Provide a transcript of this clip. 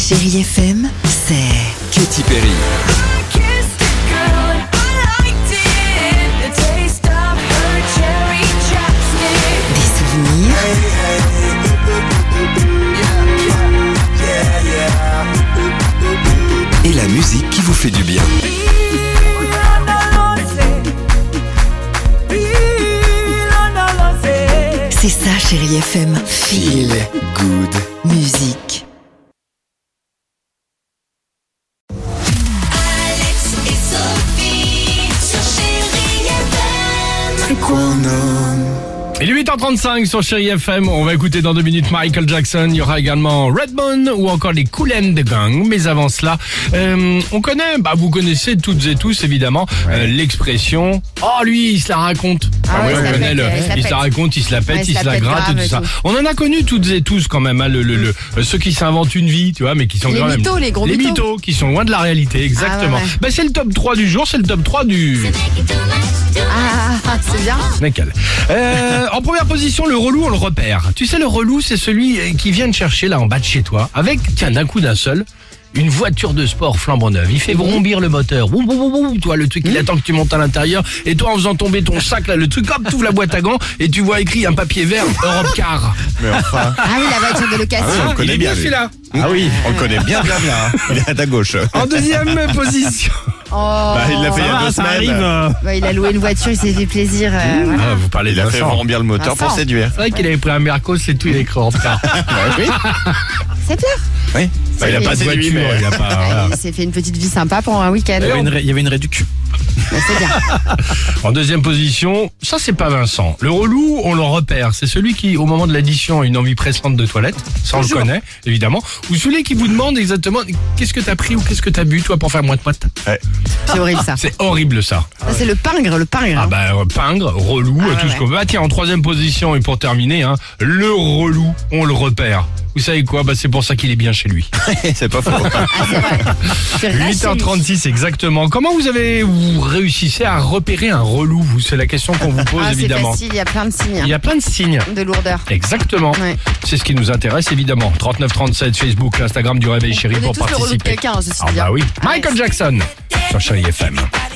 Chérie FM, c'est Katy Perry. des souvenirs Et la musique qui vous fait du bien. C'est ça, Chérie FM. Feel Good. musique. Alex et Sophie sur Chérie FM. Il est 8h35 sur Chérie FM. On va écouter dans 2 minutes Michael Jackson. Il y aura également Redbone ou encore les Kool and the Gang. Mais avant cela, on connaît, vous connaissez toutes et tous évidemment l'expression « Oh lui, il se la raconte ». Ah ouais, on il se la connaît pète, il se la raconte, il se la pète, Ouais, il se la gratte et grave tout ça. et tout. On en a connu toutes et tous quand même, hein, ceux qui s'inventent une vie, tu vois, mais qui sont Les quand même... mythos, les gros mythos. mythos, qui sont loin de la réalité, exactement. Ah ouais. C'est le top 3 du jour, c'est le top 3 du... C'est bien. Nickel. En première position, le relou, on le repère. Tu sais, le relou, c'est celui qui vient te chercher là en bas de chez toi, avec, tiens, d'un coup d'un seul, une voiture de sport flambant neuve. Il fait vrombir le moteur. Boum, boum, boum, boum. Toi, le truc, il attend que tu montes à l'intérieur. Et toi, en faisant tomber ton sac, là, le truc, hop, t'ouvres la boîte à gants et tu vois écrit un papier vert, Europe Car. Mais enfin, Ah oui, la voiture de location. on le Il connaît est bien lui. celui-là. Ah oui, on le connaît bien. Il est à ta gauche. En deuxième position. Oh. Il l'a fait il y a 2 semaines. Il a loué une voiture, il s'est fait plaisir. Voilà. Ah, vous parlez Il a fait Vincent. vrombir le moteur pour Vincent. séduire. C'est vrai qu'il avait pris un Mercos, c'est tout, il est écrit Europe Car. Oui. C'est bien. Oui. Il a Il pas a pas de séduit, voiture, mais... il a pas... voilà. Il s'est fait une petite vie sympa pendant un week-end. Il y avait une réduction. C'est bien. En deuxième position, ça c'est pas Vincent. Le relou, on le repère. C'est celui qui, au moment de l'addition, a une envie pressante de toilette. Ça on le connaît, évidemment. Ou celui qui vous demande exactement qu'est-ce que t'as pris ou qu'est-ce que t'as bu, toi, pour faire moite-moite. C'est horrible ça. C'est horrible ça. Ça, c'est le pingre. Pingre, relou, Ah, tout ouais. ce qu'on veut. Ah, tiens, en troisième position, et pour terminer, le relou, on le repère. Vous savez quoi? C'est pour ça qu'il est bien chez lui. C'est pas faux. Ah, c'est vrai. C'est vrai, chez lui. 8h36 exactement. Comment vous réussissez à repérer un relou, vous? C'est la question qu'on vous pose, Ah, c'est évidemment. facile, il y a plein de signes. Il y a plein de signes. De lourdeur. Exactement. Ouais. C'est ce qui nous intéresse évidemment. 3937 Facebook, l'Instagram du Réveil Chéri On est pour tous le relou de participer. quelqu'un, ceci Ah dit. bah oui. Ah ouais. Michael Jackson sur Chéri FM.